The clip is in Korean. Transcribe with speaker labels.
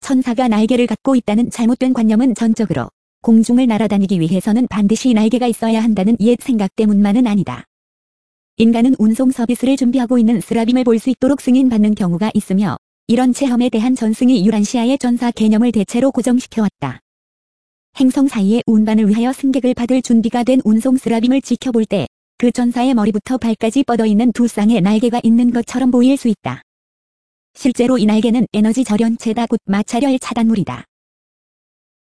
Speaker 1: 천사가 날개를 갖고 있다는 잘못된 관념은 전적으로 공중을 날아다니기 위해서는 반드시 날개가 있어야 한다는 옛 생각 때문만은 아니다. 인간은 운송 서비스를 준비하고 있는 스라빔을 볼 수 있도록 승인받는 경우가 있으며 이런 체험에 대한 전승이 유란시아의 전사 개념을 대체로 고정시켜왔다. 행성 사이의 운반을 위하여 승객을 받을 준비가 된 운송 스라빔을 지켜볼 때 그 전사의 머리부터 발까지 뻗어있는 두 쌍의 날개가 있는 것처럼 보일 수 있다. 실제로 이 날개는 에너지 절연체다 곧 마찰열 차단물이다.